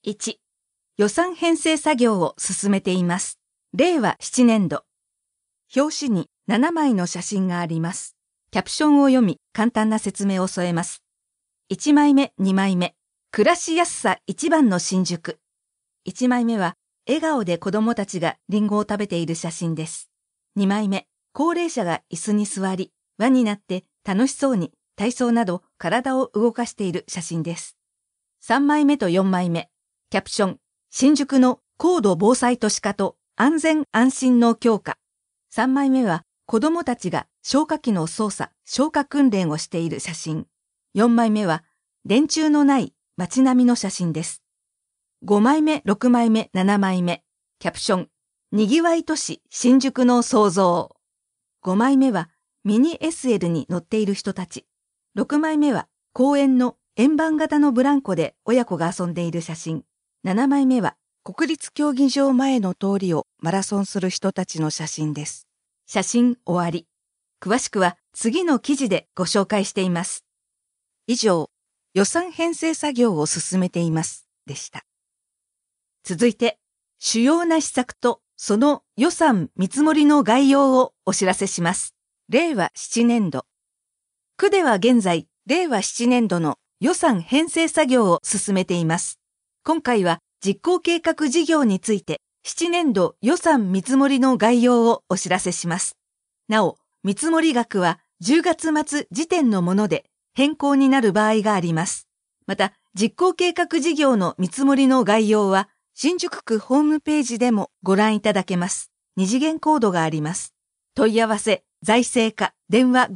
1、予算編成作業を進めています。令和7年度。表紙に7枚の写真があります。キャプションを読み、簡単な説明を添えます。1枚目、2枚目。暮らしやすさ一番の新宿。1枚目は、笑顔で子供たちがリンゴを食べている写真です。2枚目、高齢者が椅子に座り、輪になって楽しそうに体操など体を動かしている写真です。3枚目と4枚目。キャプション、新宿の高度防災都市化と安全安心の強化。3枚目は子供たちが消火器の操作、消火訓練をしている写真。4枚目は電柱のない街並みの写真です。5枚目、6枚目、7枚目。キャプション、にぎわい都市新宿の創造。5枚目はミニ SL に乗っている人たち。6枚目は公園の円盤型のブランコで親子が遊んでいる写真。7枚目は国立競技場前の通りをマラソンする人たちの写真です。写真終わり。詳しくは次の記事でご紹介しています。以上、予算編成作業を進めていますでした。続いて、主要な施策とその予算見積もりの概要をお知らせします。令和7年度。区では現在、令和7年度の予算編成作業を進めています。今回は実行計画事業について7年度予算見積もりの概要をお知らせします。なお、見積もり額は10月末時点のもので変更になる場合があります。また、実行計画事業の見積もりの概要は新宿区ホームページでもご覧いただけます。二次元コードがあります。問い合わせ、財政課、電話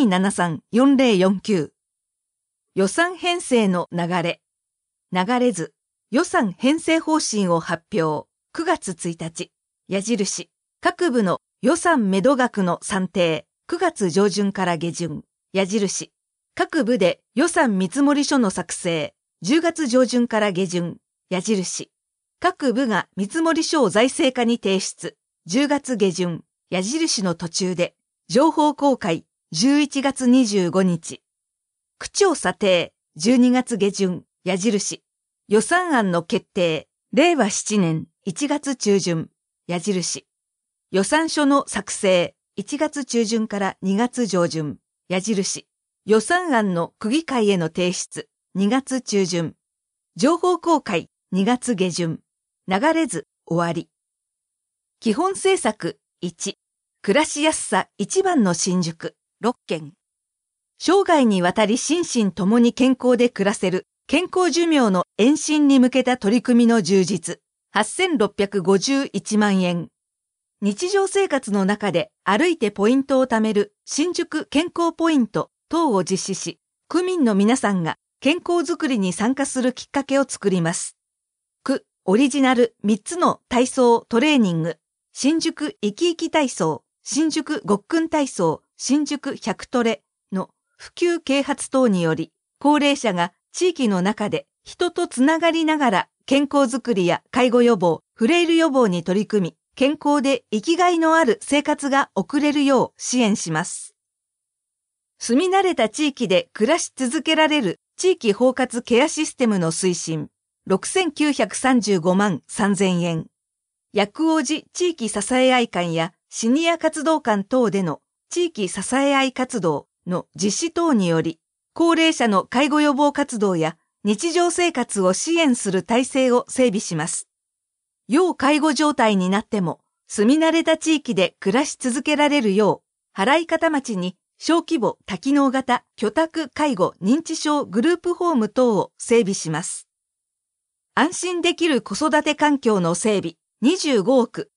5273-4049。予算編成の流れ。流れ図。予算編成方針を発表。9月1日。矢印。各部の予算目処額の算定。9月上旬から下旬。矢印。各部で予算見積書の作成。10月上旬から下旬。矢印。各部が見積書を財政課に提出。10月下旬。矢印の途中で。情報公開。11月25日。区長査定。12月下旬。矢印。予算案の決定。令和7年1月中旬。矢印。予算書の作成。1月中旬から2月上旬。矢印。予算案の区議会への提出。2月中旬。情報公開。2月下旬。流れ図終わり。基本政策1。暮らしやすさ一番の新宿6件。生涯にわたり心身ともに健康で暮らせる健康寿命の延伸に向けた取り組みの充実。8651万円。日常生活の中で歩いてポイントを貯める新宿健康ポイント等を実施し、区民の皆さんが健康づくりに参加するきっかけを作ります。区オリジナル3つの体操トレーニング。新宿生き生き体操、新宿ごっくん体操、新宿100トレの普及啓発等により、高齢者が地域の中で人とつながりながら健康づくりや介護予防、フレイル予防に取り組み、健康で生きがいのある生活が送れるよう支援します。住み慣れた地域で暮らし続けられる地域包括ケアシステムの推進、6935万3000円。薬王寺地域支え合い館やシニア活動館等での地域支え合い活動の実施等により、高齢者の介護予防活動や日常生活を支援する体制を整備します。要介護状態になっても、住み慣れた地域で暮らし続けられるよう、払方町に小規模多機能型居宅介護認知症グループホーム等を整備します。安心できる子育て環境の整備、25億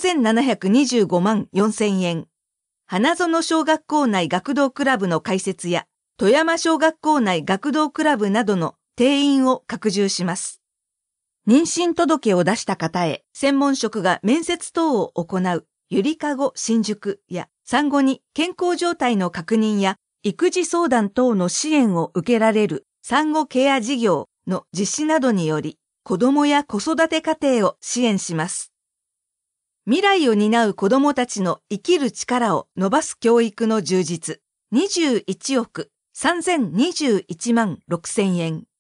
3725万4000円。花園小学校内学童クラブの開設や、富山小学校内学童クラブなどの定員を拡充します。妊娠届を出した方へ専門職が面接等を行うゆりかご新宿や産後に健康状態の確認や育児相談等の支援を受けられる産後ケア事業の実施などにより子どもや子育て家庭を支援します。未来を担う子どもたちの生きる力を伸ばす教育の充実。21億3021万6000円。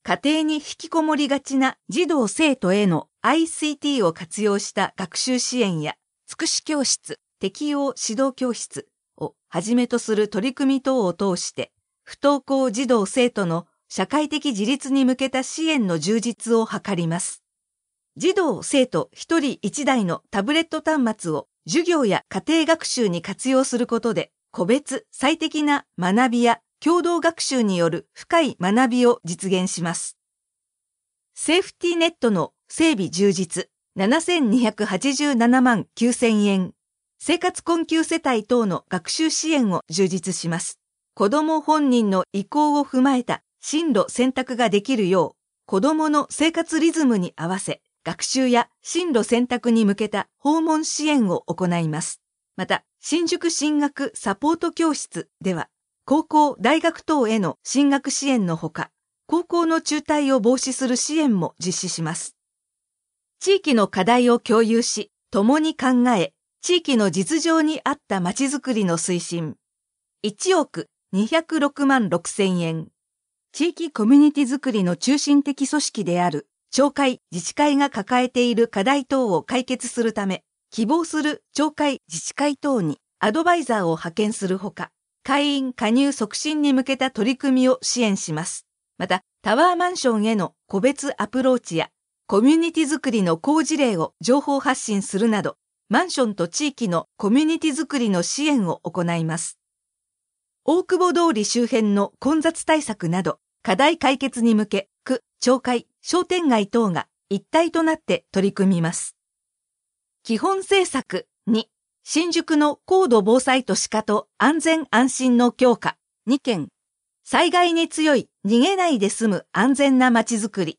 家庭に引きこもりがちな児童生徒への ICT を活用した学習支援や、福祉教室、適応指導教室をはじめとする取り組み等を通して、不登校児童生徒の社会的自立に向けた支援の充実を図ります。児童生徒一人一台のタブレット端末を授業や家庭学習に活用することで、個別最適な学びや共同学習による深い学びを実現します。セーフティネットの整備充実、7287万9000円。生活困窮世帯等の学習支援を充実します。子ども本人の意向を踏まえた進路選択ができるよう、子どもの生活リズムに合わせ、学習や進路選択に向けた訪問支援を行います。また、新宿進学サポート教室では、高校・大学等への進学支援のほか、高校の中退を防止する支援も実施します。地域の課題を共有し、共に考え、地域の実情に合ったまちづくりの推進。1億206万6000円。地域コミュニティづくりの中心的組織である町会自治会が抱えている課題等を解決するため、希望する町会自治会等にアドバイザーを派遣するほか、会員加入促進に向けた取り組みを支援します。また、タワーマンションへの個別アプローチや、コミュニティづくりの好事例を情報発信するなど、マンションと地域のコミュニティづくりの支援を行います。大久保通り周辺の混雑対策など、課題解決に向け、区、町会、商店街等が一体となって取り組みます。基本政策2、新宿の高度防災都市化と安全安心の強化2件、災害に強い逃げないで済む安全な街づくり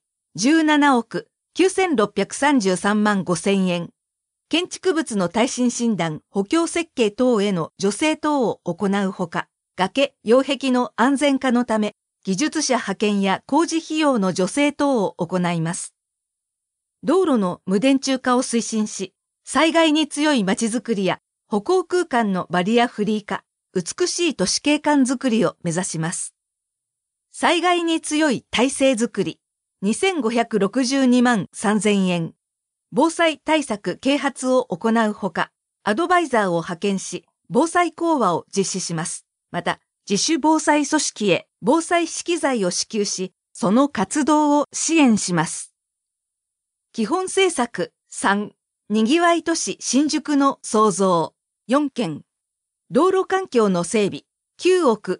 17億9633万5000円。建築物の耐震診断、補強設計等への助成等を行うほか、崖、擁壁の安全化のため、技術者派遣や工事費用の助成等を行います。道路の無電柱化を推進し、災害に強い街づくりや歩行空間のバリアフリー化、美しい都市景観づくりを目指します。災害に強い体制づくり、2562万3000円。防災対策啓発を行うほか、アドバイザーを派遣し、防災講話を実施します。また、自主防災組織へ防災資機材を支給し、その活動を支援します。基本政策3、にぎわい都市新宿の創造4件。道路環境の整備9億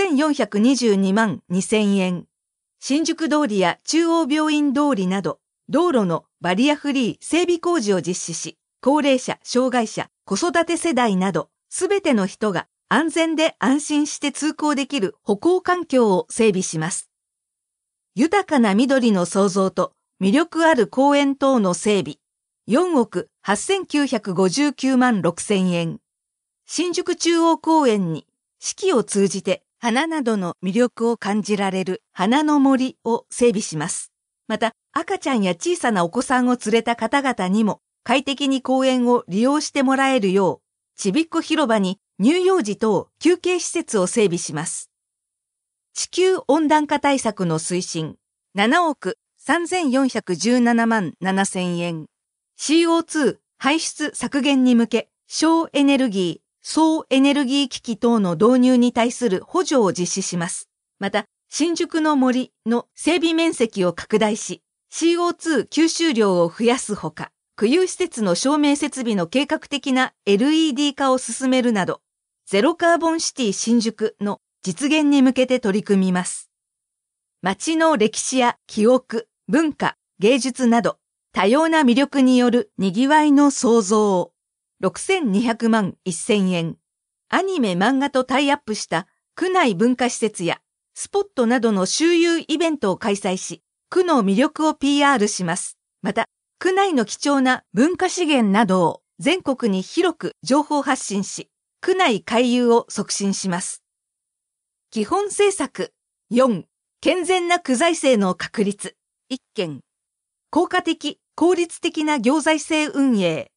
6422万2000円。新宿通りや中央病院通りなど、道路のバリアフリー整備工事を実施し、高齢者、障害者、子育て世代など、すべての人が安全で安心して通行できる歩行環境を整備します。豊かな緑の創造と魅力ある公園等の整備、4億8959万6000円。新宿中央公園に四季を通じて花などの魅力を感じられる花の森を整備します。また、赤ちゃんや小さなお子さんを連れた方々にも快適に公園を利用してもらえるよう、ちびっこ広場に乳幼児等休憩施設を整備します。地球温暖化対策の推進、7億3417万7000円。CO2 排出削減に向け、省エネルギー、総エネルギー機器等の導入に対する補助を実施します。また、新宿の森の整備面積を拡大し、CO2 吸収量を増やすほか、区有施設の照明設備の計画的な LED 化を進めるなど、ゼロカーボンシティ新宿の実現に向けて取り組みます。街の歴史や記憶、文化、芸術など、多様な魅力によるにぎわいの創造。6200万1000円。アニメ漫画とタイアップした区内文化施設やスポットなどの周遊イベントを開催し、区の魅力を PR します。また、区内の貴重な文化資源などを全国に広く情報発信し、区内回遊を促進します。基本政策4、健全な区財政の確立1件。効果的、効率的な行財政運営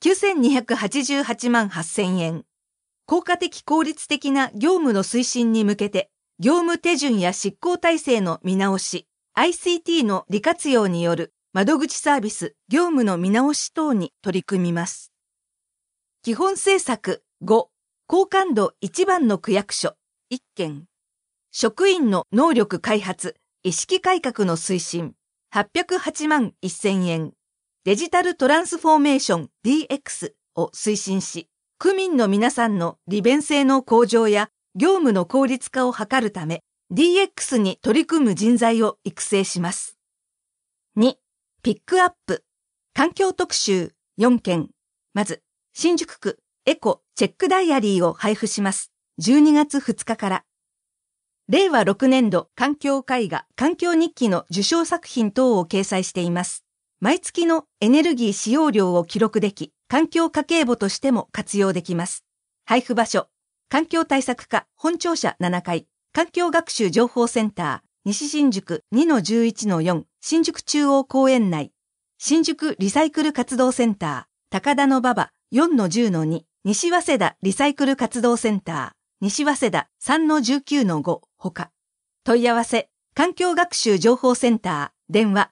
9288万8000円。効果的効率的な業務の推進に向けて、業務手順や執行体制の見直し、 ICT の利活用による窓口サービス、業務の見直し等に取り組みます。基本政策5、高感度一番の区役所1件。職員の能力開発、意識改革の推進、808万1000円。デジタルトランスフォーメーション DX を推進し、区民の皆さんの利便性の向上や業務の効率化を図るため、DX に取り組む人材を育成します。2、ピックアップ。環境特集4件。まず、新宿区エコチェックダイアリーを配布します。12月2日から。令和6年度環境絵画環境日記の受賞作品等を掲載しています。毎月のエネルギー使用量を記録でき、環境家計簿としても活用できます。配布場所、環境対策課本庁舎7階、環境学習情報センター、西新宿 2-11-4、新宿中央公園内、新宿リサイクル活動センター、高田馬場 4-10-2、西早稲田リサイクル活動センター、西早稲田 3-19-5 ほか。問い合わせ、環境学習情報センター、電話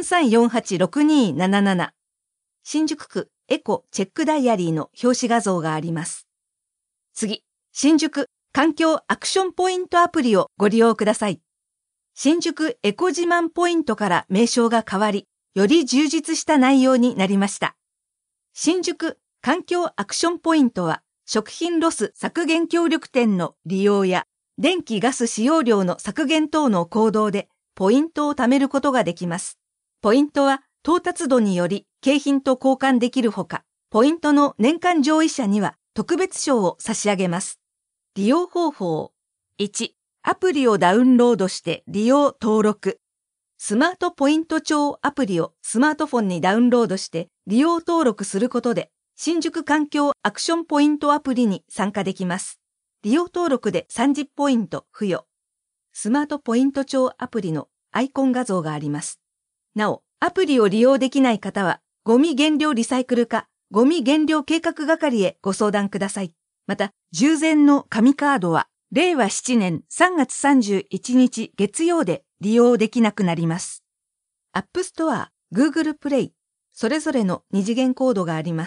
3348-6277。新宿区エコチェックダイアリーの表紙画像があります。次、新宿環境アクションポイントアプリをご利用ください。新宿エコ自慢ポイントから名称が変わり、より充実した内容になりました。新宿環境アクションポイントは、食品ロス削減協力店の利用や、電気ガス使用量の削減等の行動で、ポイントを貯めることができます。ポイントは、到達度により景品と交換できるほか、ポイントの年間上位者には特別賞を差し上げます。利用方法。1、アプリをダウンロードして利用登録。スマートポイント帳アプリをスマートフォンにダウンロードして利用登録することで、新宿環境アクションポイントアプリに参加できます。利用登録で30ポイント付与。スマートポイント帳アプリのアイコン画像があります。なお、アプリを利用できない方は、ゴミ減量リサイクル課、ゴミ減量計画係へご相談ください。また、従前の紙カードは、令和7年3月31日月曜で利用できなくなります。App Store、Google Play、それぞれの二次元コードがあります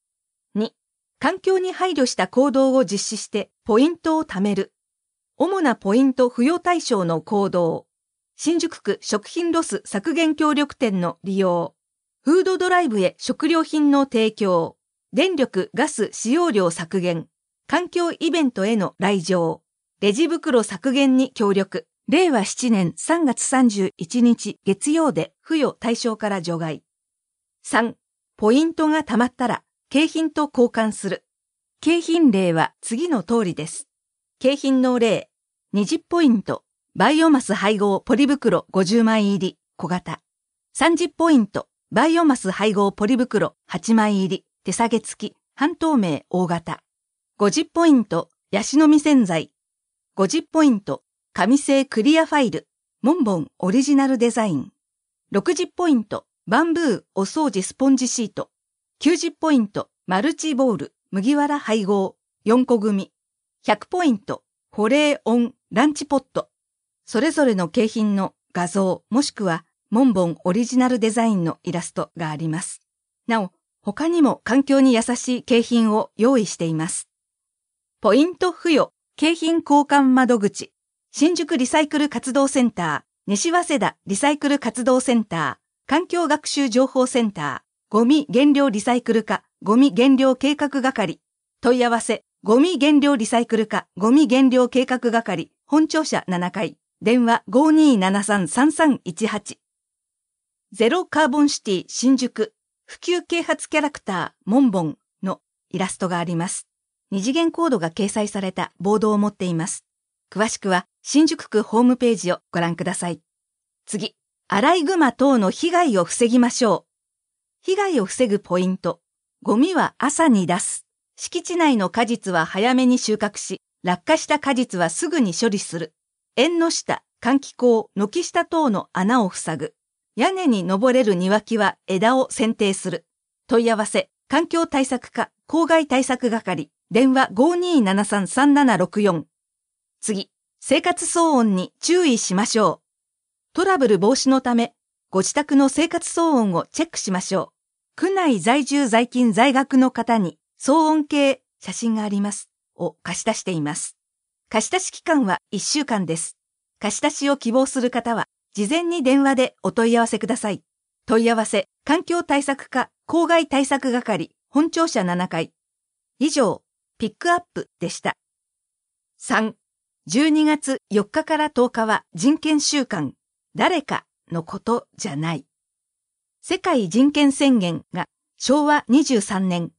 。2、環境に配慮した行動を実施してポイントを貯める。主なポイント付与対象の行動。新宿区食品ロス削減協力店の利用。フードドライブへ食料品の提供。電力・ガス使用量削減。環境イベントへの来場。レジ袋削減に協力。令和7年3月31日月曜で付与対象から除外。3、ポイントが貯まったら景品と交換する。景品例は次の通りです。景品の例、20ポイント。バイオマス配合ポリ袋50枚入り小型。30ポイント。バイオマス配合ポリ袋8枚入り手提げ付き半透明大型。50ポイント。ヤシの実洗剤。50ポイント。紙製クリアファイル。モンボンオリジナルデザイン。60ポイント。バンブーお掃除スポンジシート。90ポイント。マルチボール麦わら配合4個組。100ポイント。保冷温ランチポット。それぞれの景品の画像もしくはモンボンオリジナルデザインのイラストがあります。なお、他にも環境に優しい景品を用意しています。ポイント付与、景品交換窓口、新宿リサイクル活動センター、西早稲田リサイクル活動センター、環境学習情報センター、ゴミ減量リサイクル課、ゴミ減量計画係、問い合わせ、ゴミ減量リサイクル課、ゴミ減量計画係、本庁舎7階。電話 5273-3318。ゼロカーボンシティ新宿普及啓発キャラクターモンボンのイラストがあります。二次元コードが掲載されたボードを持っています。詳しくは新宿区ホームページをご覧ください。次、アライグマ等の被害を防ぎましょう。被害を防ぐポイント。ゴミは朝に出す。敷地内の果実は早めに収穫し、落下した果実はすぐに処理する。縁の下、換気口、軒下等の穴を塞ぐ。屋根に登れる庭木は枝を剪定する。問い合わせ、環境対策課、公害対策係、電話 5273-3764。次、生活騒音に注意しましょう。 トラブル防止のため、ご自宅の生活騒音をチェックしましょう。区内在住在勤在学の方に騒音計写真がありますを貸し出しています。貸し出し期間は1週間です。貸し出しを希望する方は、事前に電話でお問い合わせください。問い合わせ、環境対策課公害対策係本庁舎7階。以上、ピックアップでした。3、12月4日から10日は人権週間、誰かのことじゃない。世界人権宣言が昭和23年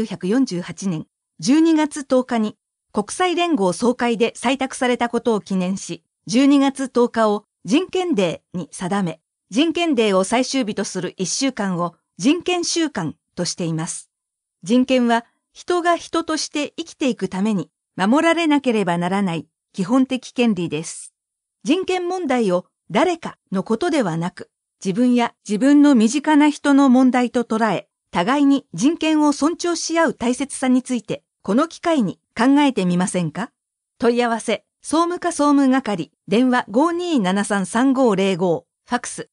1948年12月10日に国際連合総会で採択されたことを記念し、12月10日を人権デーに定め、人権デーを最終日とする1週間を人権週間としています。人権は人が人として生きていくために守られなければならない基本的権利です。人権問題を誰かのことではなく、自分や自分の身近な人の問題と捉え、互いに人権を尊重し合う大切さについて、この機会に考えてみませんか？問い合わせ、総務課総務係、電話 5273-3505、ファックス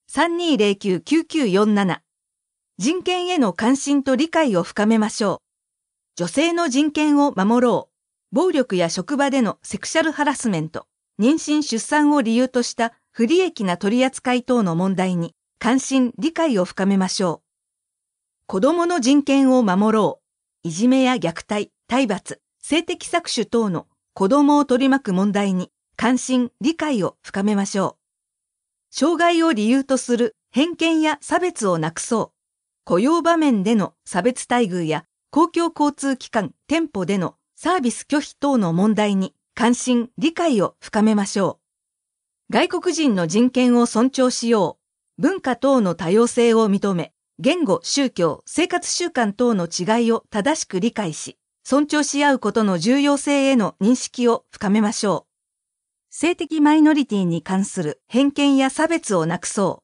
3209-9947。人権への関心と理解を深めましょう。女性の人権を守ろう。暴力や職場でのセクシャルハラスメント、妊娠出産を理由とした不利益な取り扱い等の問題に関心・理解を深めましょう。子供の人権を守ろう。いじめや虐待、体罰、性的搾取等の子供を取り巻く問題に関心・理解を深めましょう。障害を理由とする偏見や差別をなくそう。雇用場面での差別待遇や公共交通機関・店舗でのサービス拒否等の問題に関心・理解を深めましょう。外国人の人権を尊重しよう。文化等の多様性を認め、言語、宗教、生活習慣等の違いを正しく理解し、尊重し合うことの重要性への認識を深めましょう。性的マイノリティに関する偏見や差別をなくそう。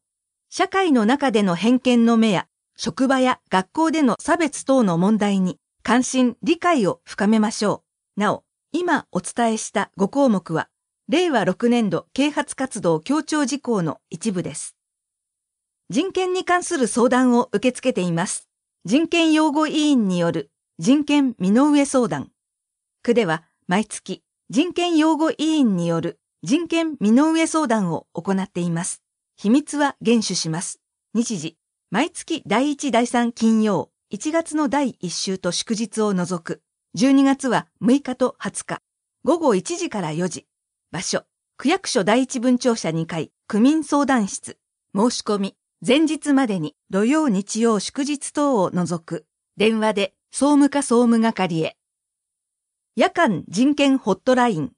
社会の中での偏見の目や、職場や学校での差別等の問題に関心・理解を深めましょう。なお、今お伝えした5項目は、令和6年度啓発活動協調事項の一部です。人権に関する相談を受け付けています。人権擁護委員による人権身の上相談。区では毎月人権擁護委員による人権身の上相談を行っています。秘密は厳守します。日時、毎月第1第3金曜、1月の第1週と祝日を除く。12月は6日と20日。午後1時から4時。場所、区役所第一分庁舎2階、区民相談室。申し込み、前日までに土曜日曜祝日等を除く。電話で総務課総務係へ。夜間人権ホットライン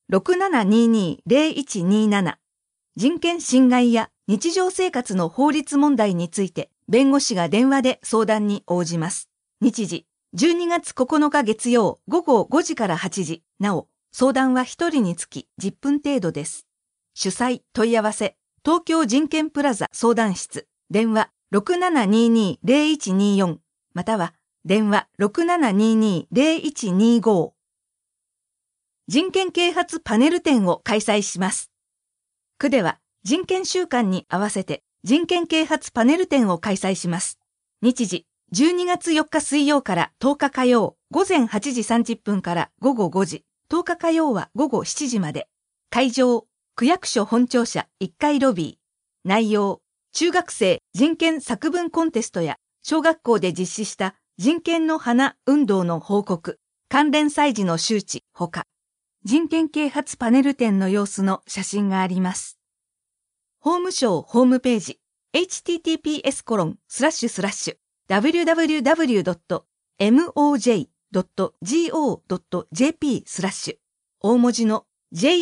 6722-0127。人権侵害や日常生活の法律問題について弁護士が電話で相談に応じます。日時、12月9日月曜午後5時から8時。なお、相談は1人につき10分程度です。主催問い合わせ、東京人権プラザ相談室、電話 6722-0124、または電話 6722-0125。人権啓発パネル展を開催します。区では人権週間に合わせて人権啓発パネル展を開催します。日時、12月4日水曜から10日火曜、午前8時30分から午後5時、10日火曜は午後7時まで。会場、区役所本庁舎1階ロビー。内容、中学生人権作文コンテストや小学校で実施した人権の花運動の報告、関連祭事の周知ほか、人権啓発パネル展の様子の写真があります。法務省ホームページ、https://www.moj.go.jp/ 大文字の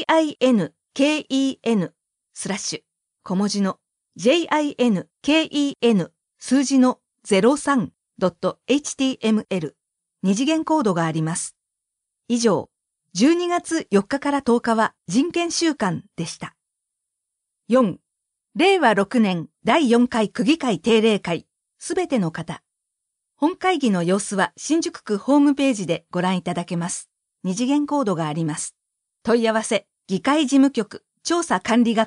JINKEN/ 小文字の JINKEN 数字の 03.html 二次元コードがあります。以上、12月4日から10日は人権週間でした。4、令和6年第4回区議会定例会、すべての方。本会議の様子は新宿区ホームページでご覧いただけます。二次元コードがあります。問い合わせ、議会事務局、調査管理係、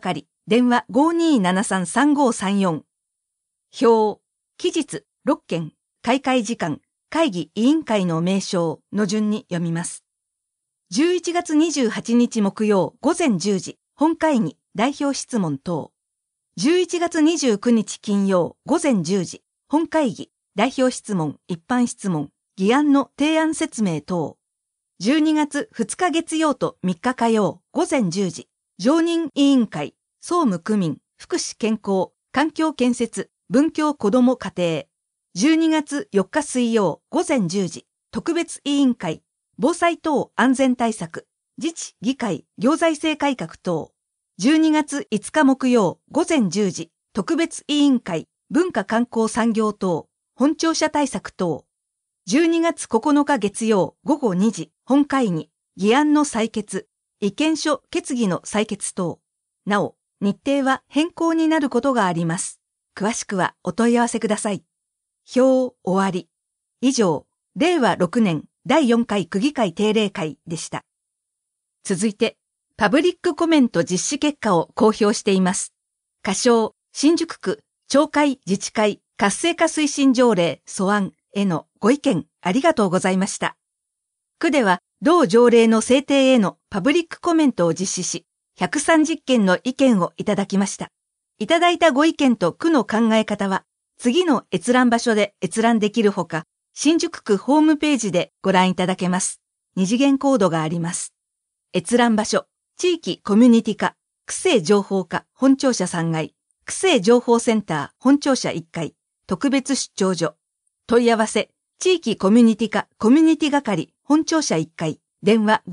電話5273-3534。表、期日6件、開会時間、会議委員会の名称の順に読みます。11月28日木曜午前10時、本会議、代表質問等。11月29日金曜午前10時、本会議、代表質問、一般質問、議案の提案説明等。12月2日月曜と3日火曜午前10時、常任委員会、総務区民、福祉健康、環境建設、文教子ども家庭。12月4日水曜午前10時、特別委員会、防災等安全対策、自治議会行財政改革等。12月5日木曜午前10時、特別委員会、文化観光産業等、本庁舎対策等。12月9日月曜午後2時、本会議、議案の採決、意見書決議の採決等。なお、日程は変更になることがあります。詳しくはお問い合わせください。表終わり。以上、令和6年第4回区議会定例会でした。続いて、パブリックコメント実施結果を公表しています。仮称、新宿区、町会自治会活性化推進条例素案へのご意見ありがとうございました。区では、同条例の制定へのパブリックコメントを実施し、130件の意見をいただきました。いただいたご意見と区の考え方は、次の閲覧場所で閲覧できるほか、新宿区ホームページでご覧いただけます。二次元コードがあります。閲覧場所、地域コミュニティ課、区政情報課本庁舎3階、区政情報センター本庁舎1階、特別出張所。問い合わせ、地域コミュニティ課コミュニティ係本庁舎1階、電話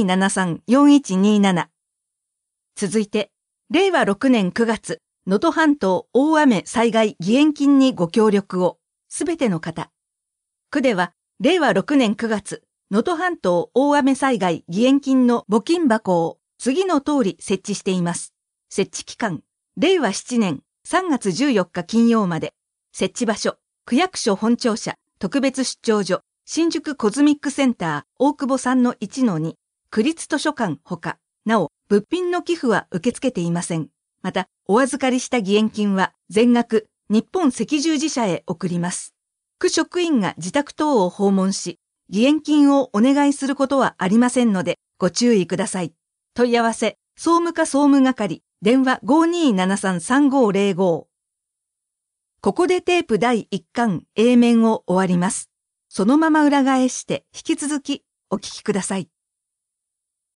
5273-4127。続いて、令和6年9月、能登半島大雨災害義援金にご協力を、すべての方。区では、令和6年9月、能登半島大雨災害義援金の募金箱を次の通り設置しています。設置期間、令和7年3月14日金曜まで。設置場所、区役所本庁舎、特別出張所、新宿コズミックセンター大久保3-1-2、区立図書館ほか、なお、物品の寄付は受け付けていません。また、お預かりした義援金は全額日本赤十字社へ送ります。区職員が自宅等を訪問し、義援金をお願いすることはありませんので、ご注意ください。問い合わせ、総務課総務係、電話5273-3505。ここでテープ第1巻 A 面を終わります。そのまま裏返して引き続きお聞きください。